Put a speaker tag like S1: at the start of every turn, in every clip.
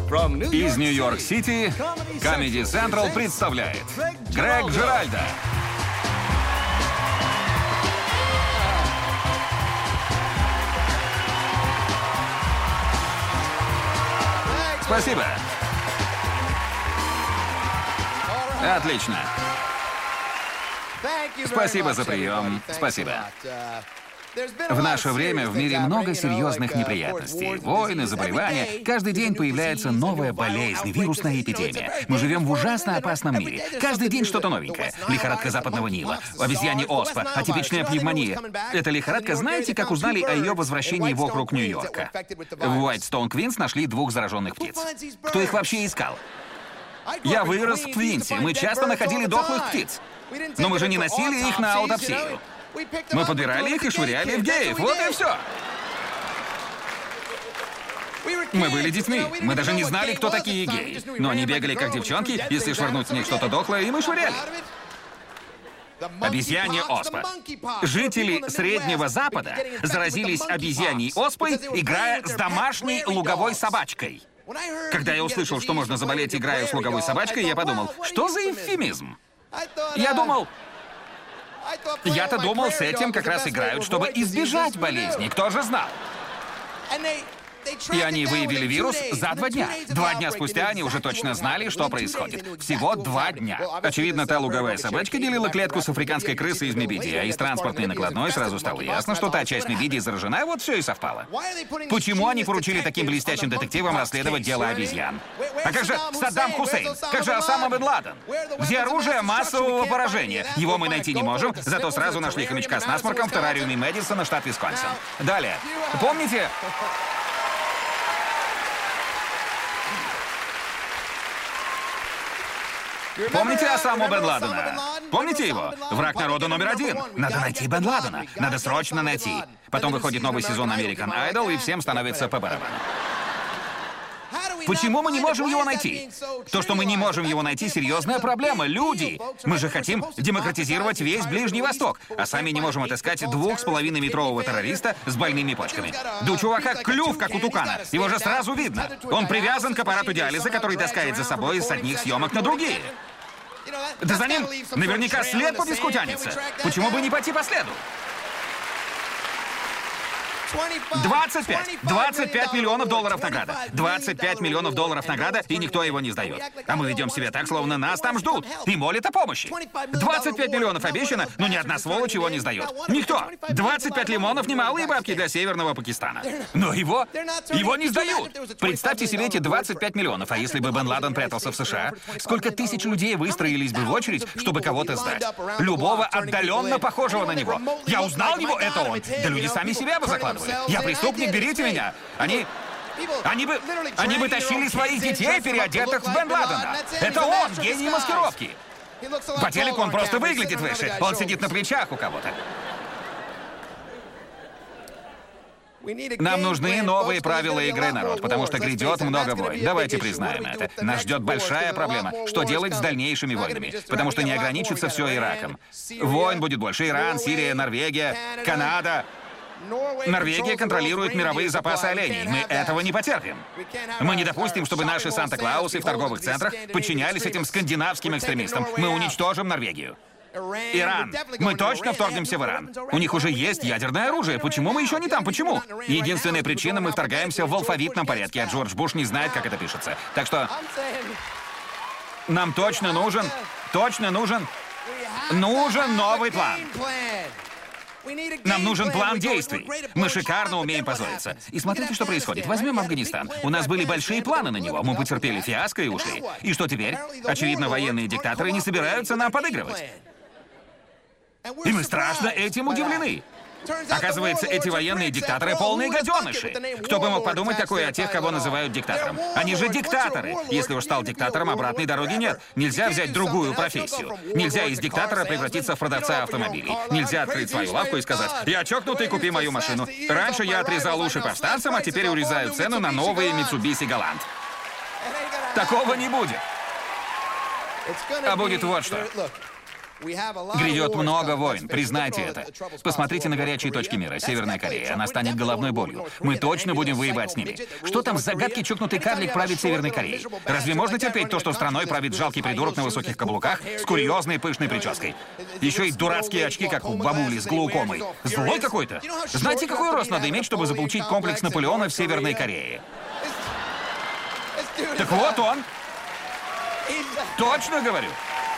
S1: Из Нью-Йорк-Сити Comedy Central представляет Грег Джеральдо. Спасибо. Отлично. Спасибо за прием. Спасибо. В наше время в мире много серьезных неприятностей. Войны, заболевания. Каждый день появляется новая болезнь, вирусная эпидемия. Мы живем в ужасно опасном мире. Каждый день что-то новенькое. Лихорадка Западного Нила, обезьянья оспа, атипичная пневмония. Эта лихорадка, знаете, как узнали о ее возвращении в округ Нью-Йорка? В Уайтстоун, Квинс нашли 2 зараженных птиц. Кто их вообще искал? Я вырос в Квинсе. Мы часто находили дохлых птиц. Но мы же не носили их на аутопсию. Мы подбирали их и швыряли в геев. Вот и все. Мы были детьми. Мы даже не знали, кто такие геи. Но они бегали как девчонки, если швырнуть в них что-то дохлое, и мы швыряли. Обезьянья оспа. Жители Среднего Запада заразились обезьяньей оспой, играя с домашней луговой собачкой. Когда я услышал, что можно заболеть, играя с луговой собачкой, я подумал, что за эвфемизм? Я-то думал, с этим как раз играют, чтобы избежать болезни. Кто же знал? И они выявили вирус за 2 дня. 2 дня спустя они уже точно знали, что происходит. Всего 2 дня. Очевидно, та луговая собачка делила клетку с африканской крысой из Мебидии, а из транспортной накладной сразу стало ясно, что та часть Мебидии заражена, и вот все и совпало. Почему они поручили таким блестящим детективам расследовать дело обезьян? А как же Саддам Хусейн? Как же Осама бен Ладен? Где оружие массового поражения? Его мы найти не можем, зато сразу нашли хомячка с насморком в террариуме Мэдисона, штат Висконсин. Далее. Помните... Помните Осаму бен Ладена? Помните его? Враг народа номер 1. Надо найти бен Ладена. Надо срочно найти. Потом выходит новый сезон American Idol, и всем становится по барабану. Почему мы не можем его найти? То, что мы не можем его найти, серьезная проблема. Люди! Мы же хотим демократизировать весь Ближний Восток, а сами не можем отыскать 2,5-метрового террориста с больными почками. Да у чувака клюв, как у тукана. Его же сразу видно. Он привязан к аппарату диализа, который таскает за собой с одних съемок на другие. Да за ним наверняка след по песку тянется. Почему бы не пойти по следу? 25 миллионов долларов награда. 25 миллионов долларов награда, и никто его не сдает. А мы ведем себя так, словно нас там ждут и молят о помощи. 25 миллионов обещано, но ни одна сволочь его не сдает. Никто. 25 лимонов — немалые бабки для Северного Пакистана. Но его не сдают. Представьте себе эти 25 миллионов, а если бы бен Ладен прятался в США, сколько тысяч людей выстроились бы в очередь, чтобы кого-то сдать? Любого отдаленно похожего на него. Я узнал его, это он. Да люди сами себя бы закладывали. Я преступник, берите меня. Они бы тащили своих детей, переодетых в бен Ладена. Это он, гений маскировки. По телеку он просто выглядит выше. Он сидит на плечах у кого-то. Нам нужны новые правила игры, народ, потому что грядет много войн. Давайте признаем это. Нас ждет большая проблема. Что делать с дальнейшими войнами? Потому что не ограничится все Ираком. Войн будет больше. Иран, Сирия, Норвегия, Канада. Норвегия контролирует мировые запасы оленей. Мы этого не потерпим. Мы не допустим, чтобы наши Санта-Клаусы в торговых центрах подчинялись этим скандинавским экстремистам. Мы уничтожим Норвегию. Иран. Мы точно вторгнемся в Иран. У них уже есть ядерное оружие. Почему мы еще не там? Почему? Единственная причина — мы вторгаемся в алфавитном порядке, а Джордж Буш не знает, как это пишется. Так что нам точно нужен новый план. Нам нужен план действий. Мы шикарно умеем позориться. И смотрите, что происходит. Возьмем Афганистан. У нас были большие планы на него. Мы потерпели фиаско и ушли. И что теперь? Очевидно, военные диктаторы не собираются нам подыгрывать. И мы страшно этим удивлены. Оказывается, эти военные диктаторы — полные гаденыши. Кто бы мог подумать такое о тех, кого называют диктатором? Они же диктаторы. Если уж стал диктатором, обратной дороги нет. Нельзя взять другую профессию. Нельзя из диктатора превратиться в продавца автомобилей. Нельзя открыть свою лавку и сказать: «Я чокнутый, купи мою машину». Раньше я отрезал уши повстанцам, а теперь урезаю цену на новые Mitsubishi Galant. Такого не будет. А будет вот что. Грядет много войн, признайте это. Посмотрите на горячие точки мира. Северная Корея, она станет головной болью. Мы точно будем воевать с ними. Что там за гадкий чокнутый карлик правит Северной Кореей? Разве можно терпеть то, что страной правит жалкий придурок на высоких каблуках с курьезной пышной прической? Еще и дурацкие очки, как у бабули с глаукомой. Злой какой-то. Знаете, какой рост надо иметь, чтобы заполучить комплекс Наполеона в Северной Корее? Так вот он. Точно говорю.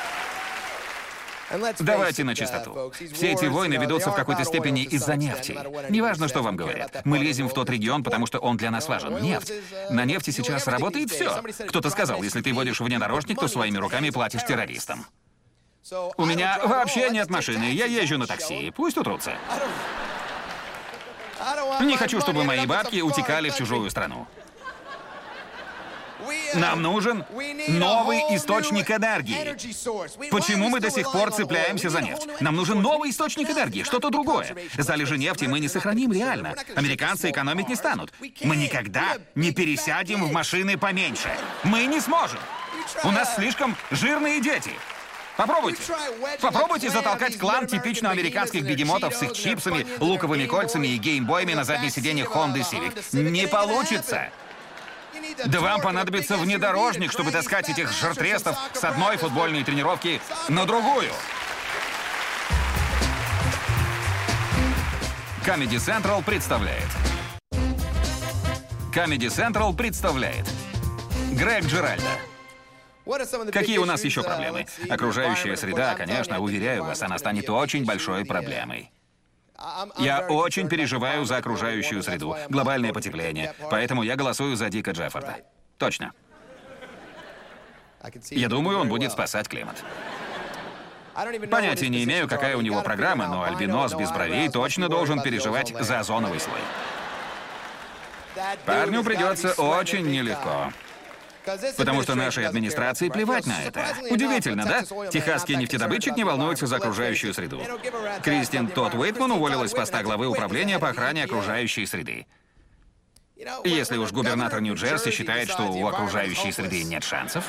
S1: Давайте на чистоту. Все эти войны ведутся в какой-то степени из-за нефти. Неважно, что вам говорят. Мы лезем в тот регион, потому что он для нас важен. Нефть. На нефти сейчас работает все. Кто-то сказал, если ты водишь внедорожник, то своими руками платишь террористам. У меня вообще нет машины, я езжу на такси. Пусть утрутся. Не хочу, чтобы мои бабки утекали в чужую страну. Нам нужен новый источник энергии. Почему мы до сих пор цепляемся за нефть? Нам нужен новый источник энергии, что-то другое. Залежи нефти мы не сохраним реально. Американцы экономить не станут. Мы никогда не пересядем в машины поменьше. Мы не сможем. У нас слишком жирные дети. Попробуйте. Попробуйте затолкать клан типично американских бегемотов с их чипсами, луковыми кольцами и геймбоями на заднее сиденье Honda Civic. Не получится. Да вам понадобится внедорожник, чтобы таскать этих жиртрестов с одной футбольной тренировки на другую. Comedy Central представляет. Comedy Central представляет. Грег Джеральда. Какие у нас еще проблемы? Окружающая среда, конечно, уверяю вас, она станет очень большой проблемой. Я очень переживаю за окружающую среду, глобальное потепление, поэтому я голосую за Дика Джеффорда. Точно. Я думаю, он будет спасать климат. Понятия не имею, какая у него программа, но альбинос без бровей точно должен переживать за озоновый слой. Парню придется очень нелегко. Потому что нашей администрации плевать на это. Удивительно, да? Техасский нефтедобытчик не волнуется за окружающую среду. Кристин Тодд Уэйтман уволилась с поста главы управления по охране окружающей среды. Если уж губернатор Нью-Джерси считает, что у окружающей среды нет шансов,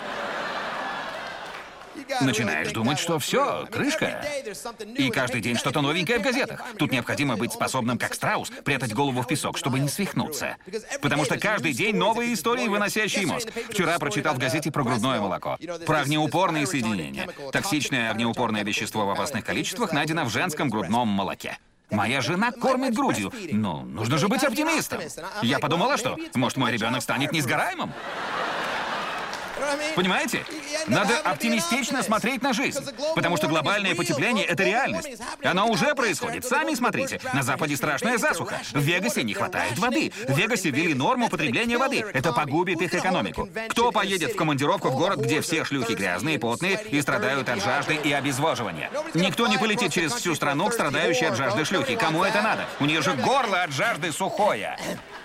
S1: начинаешь думать, что все, крышка. И каждый день что-то новенькое в газетах. Тут необходимо быть способным, как страус, прятать голову в песок, чтобы не свихнуться. Потому что каждый день новые истории, выносящие мозг. Вчера прочитал в газете про грудное молоко. Про огнеупорные соединения. Токсичное огнеупорное вещество в опасных количествах найдено в женском грудном молоке. Моя жена кормит грудью. Ну, нужно же быть оптимистом. Я подумала, что, может, мой ребенок станет несгораемым? Понимаете? Надо оптимистично смотреть на жизнь. Потому что глобальное потепление — это реальность. Оно уже происходит. Сами смотрите. На Западе страшная засуха. В Вегасе не хватает воды. В Вегасе ввели норму потребления воды. Это погубит их экономику. Кто поедет в командировку в город, где все шлюхи грязные, потные и страдают от жажды и обезвоживания? Никто не полетит через всю страну к страдающей от жажды шлюхи. Кому это надо? У нее же горло от жажды сухое.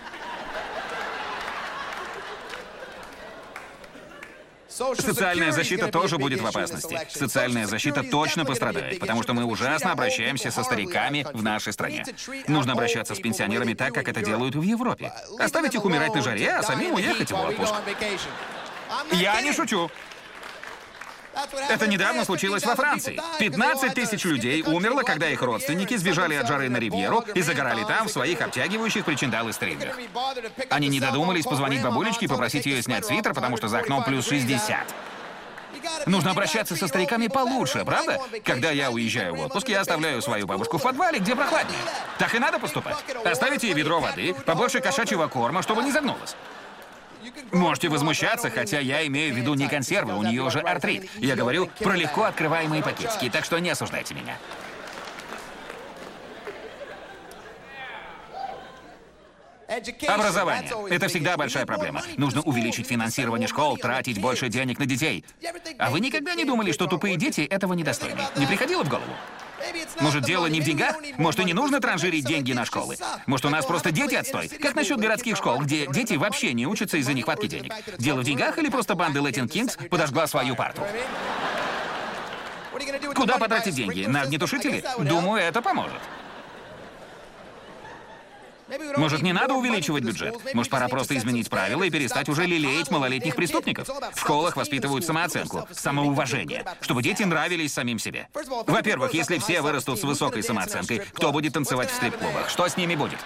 S1: Социальная защита тоже будет в опасности. Социальная защита точно пострадает, потому что мы ужасно обращаемся со стариками в нашей стране. Нужно обращаться с пенсионерами так, как это делают в Европе. Оставить их умирать на жаре, а самим уехать в отпуск. Я не шучу. Это недавно случилось во Франции. 15 тысяч людей умерло, когда их родственники сбежали от жары на Ривьеру и загорали там в своих обтягивающих причиндалы-стрингах. Они не додумались позвонить бабулечке и попросить ее снять свитер, потому что за окном плюс 60. Нужно обращаться со стариками получше, правда? Когда я уезжаю в отпуск, я оставляю свою бабушку в подвале, где прохладнее. Так и надо поступать. Оставите ей ведро воды, побольше кошачьего корма, чтобы не загнулась. Можете возмущаться, хотя я имею в виду не консервы, у нее же артрит. Я говорю про легко открываемые пакетики, так что не осуждайте меня. Образование. Это всегда большая проблема. Нужно увеличить финансирование школ, тратить больше денег на детей. А вы никогда не думали, что тупые дети этого недостойны? Не приходило в голову? Может, дело не в деньгах? Может, и не нужно транжирить деньги на школы? Может, у нас просто дети отстой? Как насчет городских школ, где дети вообще не учатся из-за нехватки денег? Дело в деньгах или просто банда Latin Kings подожгла свою парту? Куда потратить деньги? На огнетушители? Думаю, это поможет. Может, не надо увеличивать бюджет? Может, пора просто изменить правила и перестать уже лелеять малолетних преступников? В школах воспитывают самооценку, самоуважение, чтобы дети нравились самим себе. Во-первых, если все вырастут с высокой самооценкой, кто будет танцевать в стрип-клубах? Что с ними будет?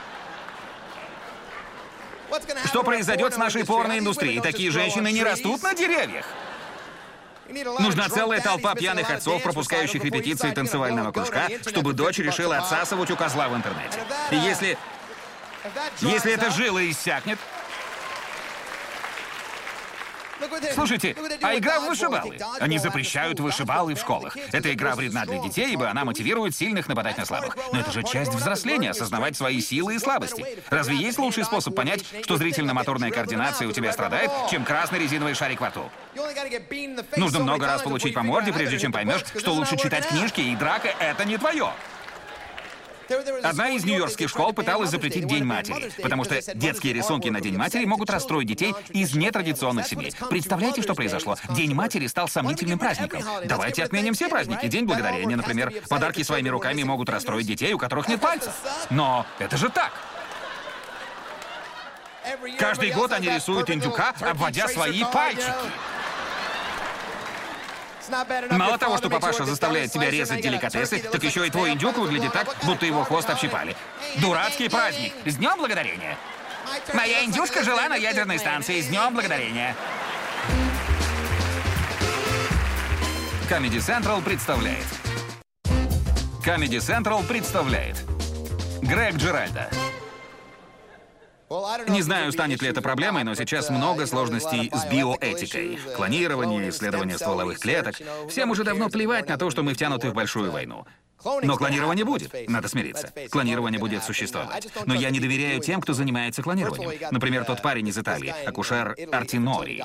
S1: Что произойдет с нашей порноиндустрией? Такие женщины не растут на деревьях. Нужна целая толпа пьяных отцов, пропускающих репетиции танцевального кружка, чтобы дочь решила отсасывать у козла в интернете. И если эта жила иссякнет... Слушайте, а игра в вышибалы? Они запрещают вышибалы в школах. Эта игра вредна для детей, ибо она мотивирует сильных нападать на слабых. Но это же часть взросления, осознавать свои силы и слабости. Разве есть лучший способ понять, что зрительно-моторная координация у тебя страдает, чем красный резиновый шарик во рту? Нужно много раз получить по морде, прежде чем поймешь, что лучше читать книжки, и драка — это не твое. Одна из нью-йоркских школ пыталась запретить День матери, потому что детские рисунки на День матери могут расстроить детей из нетрадиционных семей. Представляете, что произошло? День матери стал сомнительным праздником. Давайте отменим все праздники. День благодарения, например. Подарки своими руками могут расстроить детей, у которых нет пальцев. Но это же так. Каждый год они рисуют индюка, обводя свои пальчики. Мало того, что папаша заставляет тебя резать деликатесы, так еще и твой индюк выглядит так, будто его хвост общипали. Дурацкий праздник. С Днем Благодарения. Моя индюшка жила на ядерной станции. С Днем Благодарения. Comedy Central представляет. Comedy Central представляет. Грег Джеральда. Не знаю, станет ли это проблемой, но сейчас много сложностей с биоэтикой. Клонирование, исследование стволовых клеток. Всем уже давно плевать на то, что мы втянуты в большую войну. Но клонирование будет, надо смириться. Клонирование будет существовать. Но я не доверяю тем, кто занимается клонированием. Например, тот парень из Италии, акушер Артинори.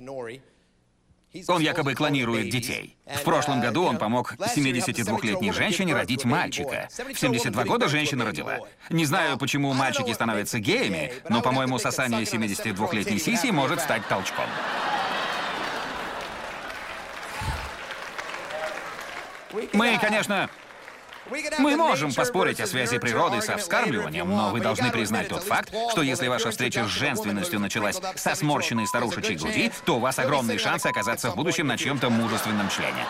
S1: Он якобы клонирует детей. В прошлом году он помог 72-летней женщине родить мальчика. В 72 года женщина родила. Не знаю, почему мальчики становятся геями, но, по-моему, сосание 72-летней сиси может стать толчком. Мы, конечно... Мы можем поспорить о связи природы со вскармливанием, но вы должны признать тот факт, что если ваша встреча с женственностью началась со сморщенной старушечьей груди, то у вас огромные шансы оказаться в будущем на чьем-то мужественном члене.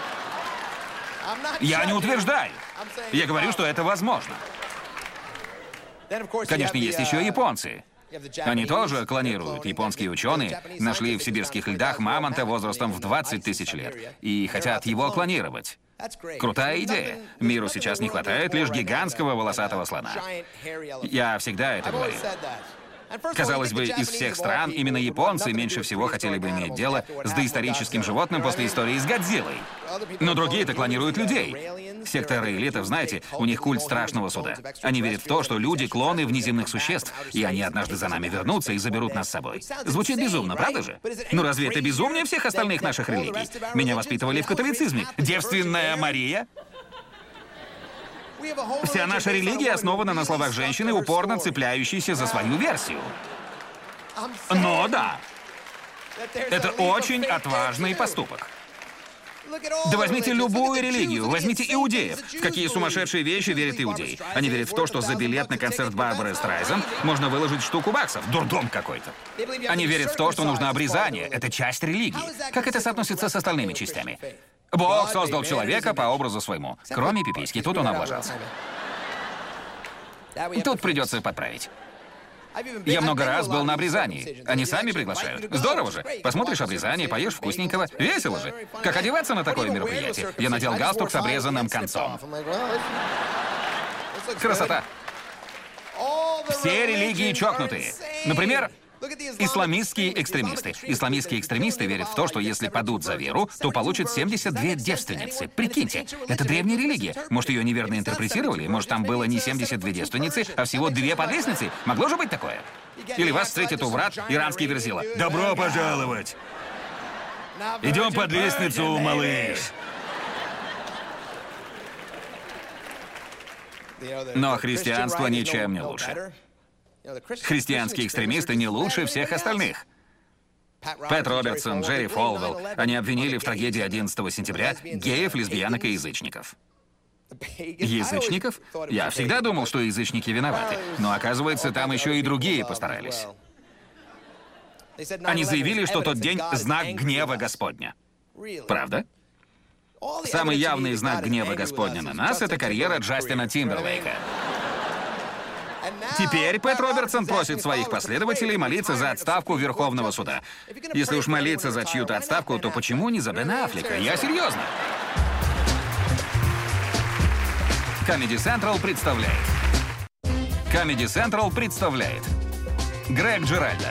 S1: Я не утверждаю. Я говорю, что это возможно. Конечно, есть еще и японцы. Они тоже клонируют. Японские ученые нашли в сибирских льдах мамонта возрастом в 20 тысяч лет и хотят его клонировать. Крутая идея. Миру сейчас не хватает лишь гигантского волосатого слона. Я всегда это говорил. Казалось бы, из всех стран именно японцы меньше всего хотели бы иметь дело с доисторическим животным после истории с Годзиллой. Но другие-то клонируют людей. Секта рейлитов, знаете, у них культ страшного суда. Они верят в то, что люди — клоны внеземных существ, и они однажды за нами вернутся и заберут нас с собой. Звучит безумно, правда же? Ну разве это безумнее всех остальных наших религий? Меня воспитывали в католицизме. Девственная Мария? Вся наша религия основана на словах женщины, упорно цепляющейся за свою версию. Но да, это очень отважный поступок. Да возьмите любую религию, возьмите иудеев. В какие сумасшедшие вещи верят иудеи? Они верят в то, что за билет на концерт Барбары Страйзен можно выложить штуку баксов. Дурдом какой-то. Они верят в то, что нужно обрезание. Это часть религии. Как это соотносится с остальными частями? Бог создал человека по образу своему. Кроме пиписьки, тут он облажался. Тут придется подправить. Я много раз был на обрезании. Они сами приглашают. Здорово же. Посмотришь обрезание, поешь вкусненького. Весело же. Как одеваться на такое мероприятие? Я надел галстук с обрезанным концом. Красота. Все религии чокнутые. Например, исламистские экстремисты. Исламистские экстремисты верят в то, что если падут за веру, то получат 72 девственницы. Прикиньте, это древняя религия. Может, ее неверно интерпретировали? Может, там было не 72 девственницы, а всего 2 подлесницы? Могло же быть такое? Или вас встретит у врат иранский верзила. Добро пожаловать! Идем под лестницу, малыш. Но христианство ничем не лучше. Христианские экстремисты не лучше всех остальных. Пэт Робертсон, Джерри Фолвелл, они обвинили в трагедии 11 сентября геев, лесбиянок и язычников. Язычников? Я всегда думал, что язычники виноваты. Но оказывается, там еще и другие постарались. Они заявили, что тот день — знак гнева Господня. Правда? Самый явный знак гнева Господня на нас — это карьера Джастина Тимберлейка. Теперь Пэт Робертсон просит своих последователей молиться за отставку Верховного суда. Если уж молиться за чью-то отставку, то почему не за Бена Аффлека? Я серьезно. Comedy Central представляет. Comedy Central представляет. Грег Джеральдо.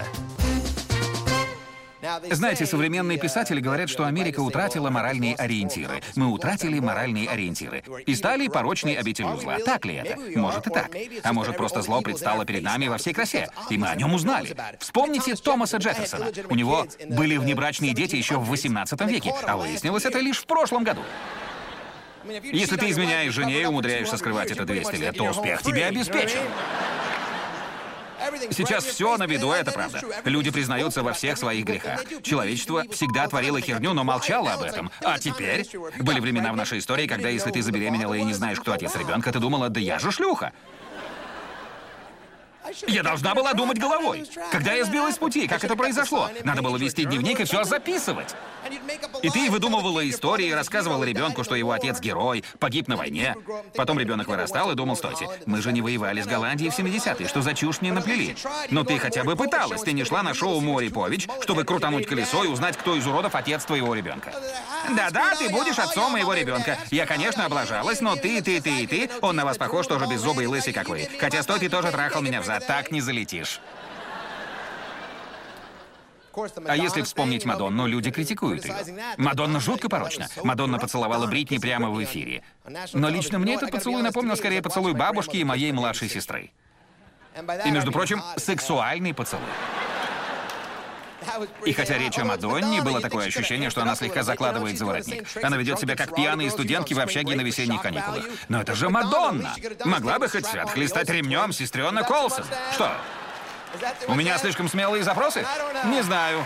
S1: Знаете, современные писатели говорят, что Америка утратила моральные ориентиры. Мы утратили моральные ориентиры. И стали порочной обителью зла. Так ли это? Может и так. А может, просто зло предстало перед нами во всей красе. И мы о нем узнали. Вспомните Томаса Джефферсона. У него были внебрачные дети еще в XVIII веке, а выяснилось это лишь в прошлом году. Если ты изменяешь жене и умудряешься скрывать это 200 лет, то успех тебе обеспечен. Сейчас все на виду, это правда. Люди признаются во всех своих грехах. Человечество всегда творило херню, но молчало об этом. А теперь были времена в нашей истории, когда если ты забеременела и не знаешь, кто отец ребенка, ты думала, да я же шлюха. Я должна была думать головой. Когда я сбилась с пути, как это произошло? Надо было вести дневник и все записывать. И ты выдумывала истории, рассказывала ребенку, что его отец герой, погиб на войне. Потом ребенок вырастал и думал, стойте, мы же не воевали с Голландией в 70-е, что за чушь мне наплели? Но ты хотя бы пыталась, ты не шла на шоу «Мори Пович», чтобы крутануть колесо и узнать, кто из уродов отец твоего ребенка. Да-да, ты будешь отцом моего ребенка. Я, конечно, облажалась, но ты, он на вас похож, тоже беззубый и лысый, как вы. Хотя стой, ты тоже трахал меня взад, так не залетишь. А если вспомнить Мадонну, люди критикуют ее. Мадонна жутко порочна. Мадонна поцеловала Бритни прямо в эфире. Но лично мне этот поцелуй напомнил скорее поцелуй бабушки и моей младшей сестры. И, между прочим, сексуальный поцелуй. И хотя речь о Мадонне, было такое ощущение, что она слегка закладывает за воротник. Она ведет себя как пьяные студентки в общаге на весенних каникулах. Но это же Мадонна! Могла бы хоть отхлестать ремнем сестрёнок Колсон. Что? У меня слишком смелые запросы? Не знаю.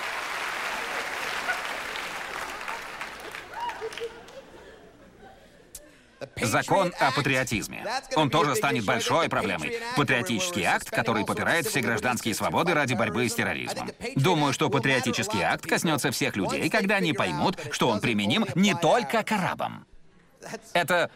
S1: Закон о патриотизме. Он тоже станет большой проблемой. Патриотический акт, который попирает все гражданские свободы ради борьбы с терроризмом. Думаю, что патриотический акт коснется всех людей, когда они поймут, что он применим не только к арабам. Это...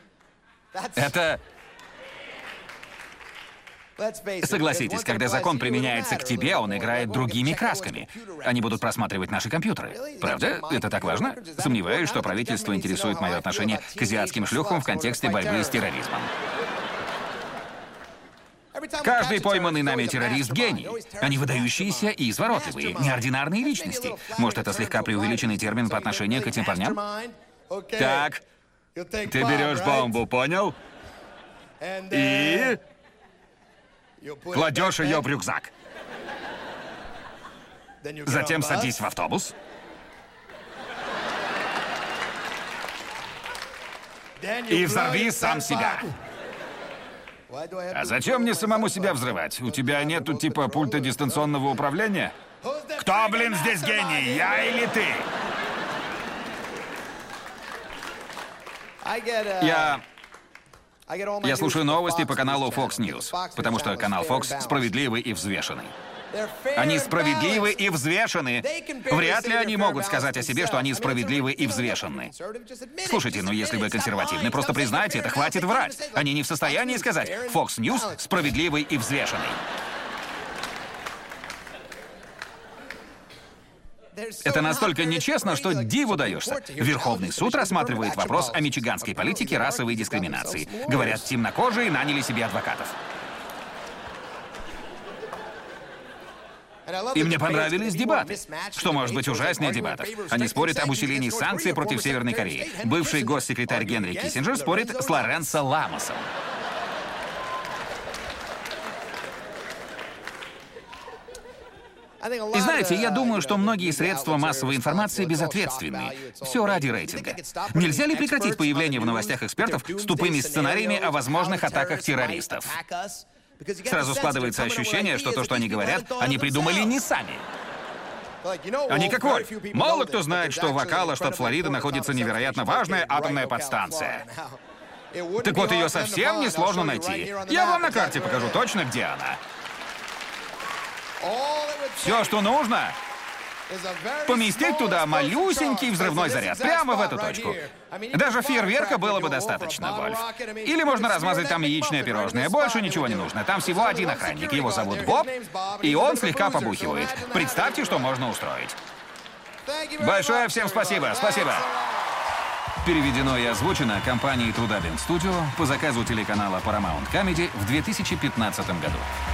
S1: Согласитесь, когда закон применяется к тебе, он играет другими красками. Они будут просматривать наши компьютеры. Правда? Это так важно? Сомневаюсь, что правительство интересует мое отношение к азиатским шлюхам в контексте борьбы с терроризмом. Каждый пойманный нами террорист — гений. Они выдающиеся и изворотливые, неординарные личности. Может, это слегка преувеличенный термин по отношению к этим парням? Так, ты берешь бомбу, понял? И... кладешь ее в рюкзак. Затем садись в автобус. И взорви сам себя. А зачем мне самому себя взрывать? У тебя нету типа пульта дистанционного управления? Кто, блин, здесь гений? Я или ты? Я слушаю новости по каналу Fox News, потому что канал Fox справедливый и взвешенный. Они справедливы и взвешены. Вряд ли они могут сказать о себе, что они справедливы и взвешены. Слушайте, ну если вы консервативны, просто признайте это, хватит врать. Они не в состоянии сказать «Fox News справедливый и взвешенный». Это настолько нечестно, что диву даешься. Верховный суд рассматривает вопрос о мичиганской политике расовой дискриминации. Говорят, темнокожие наняли себе адвокатов. И мне понравились дебаты. Что может быть ужаснее дебатов? Они спорят об усилении санкций против Северной Кореи. Бывший госсекретарь Генри Киссинджер спорит с Лоренцо Ламосом. И знаете, я думаю, что многие средства массовой информации безответственны. Все ради рейтинга. Нельзя ли прекратить появление в новостях экспертов с тупыми сценариями о возможных атаках террористов? Сразу складывается ощущение, что то, что они говорят, они придумали не сами. Они как Вольф. Мало кто знает, что в Окала, штат Флорида, находится невероятно важная атомная подстанция. Так вот, ее совсем несложно найти. Я вам на карте покажу точно, где она. Все, что нужно, поместить туда малюсенький взрывной заряд. Прямо в эту точку. Даже фейерверка было бы достаточно, Вольф. Или можно размазать там яичное пирожное. Больше ничего не нужно. Там всего один охранник. Его зовут Боб, и он слегка побухивает. Представьте, что можно устроить. Большое всем спасибо. Спасибо. Переведено и озвучено компанией Trudabin Studio по заказу телеканала Paramount Comedy в 2015 году.